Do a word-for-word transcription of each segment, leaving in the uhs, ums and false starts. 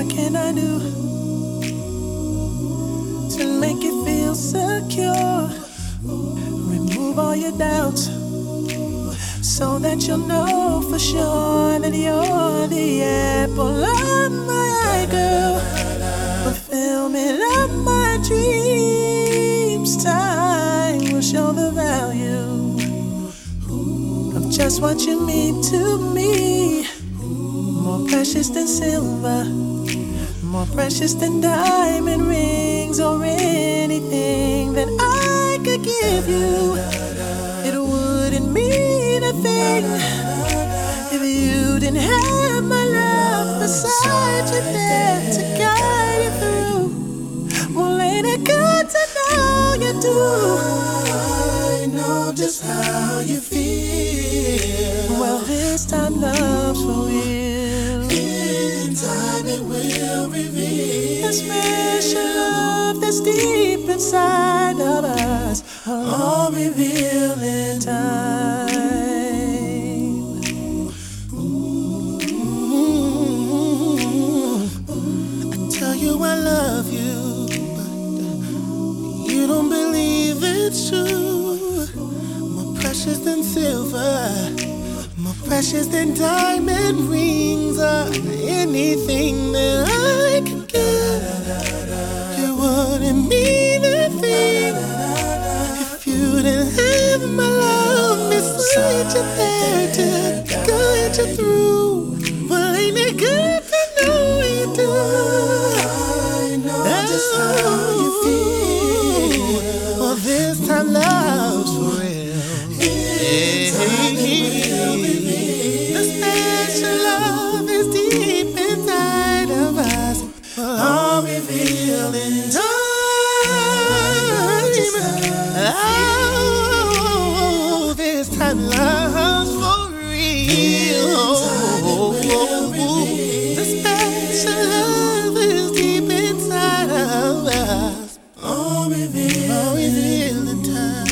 can I do to make you feel secure? Remove all your doubts so that you'll know for sure that you're the apple of my eye, girl. Fulfillment of my dreams. Time will show the value of just what you mean to me. More precious than silver, more precious than diamond rings or anything that I could give you. It wouldn't mean a thing if you didn't have my love beside you there to guide you through. Well, ain't it good to know you do? I know just how you feel. Well, this time love's for real. In time it will reveal the special love that's deep inside of us. I'll reveal in time. I tell you I love you, but you don't believe it's true. More precious than silver, more precious than diamond rings or anything that I could give. It wouldn't mean a thing if you didn't have my love beside you there to guide you through. Well, ain't it good to know you do? I know just how you feel. Well, this time love's for real. The special love is deep inside of us. Well, I'll reveal in time. Oh, this time love's for real. The special love is deep inside of us. I'll reveal, I'll reveal in time.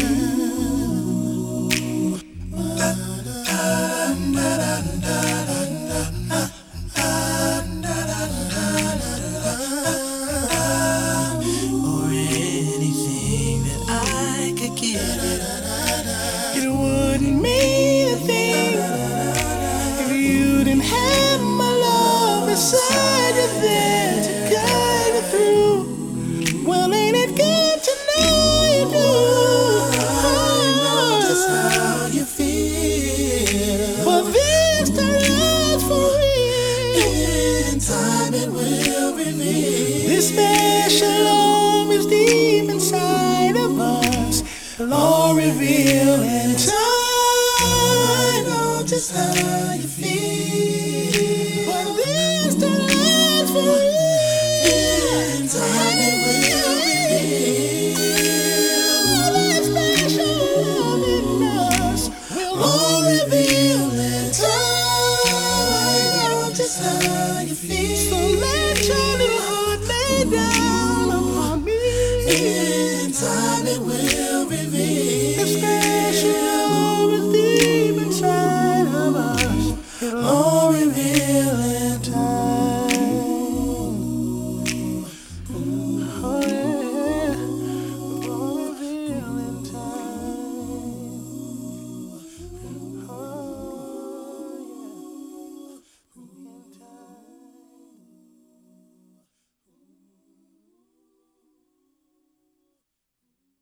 Or anything that I could give. It wouldn't mean a thing if you didn't have my love beside you there to guide you through. Well, ain't it good to know you do? I know just how you feel. But this time love's for real. In time it will reveal. This special love is deep inside of us. It'll all reveal in time. I know just how you feel. But this time love's for real. In time it will reveal. That special love in us will all reveal in time. I know just how you feel. So let your little heart lay down upon me. In time it will reveal.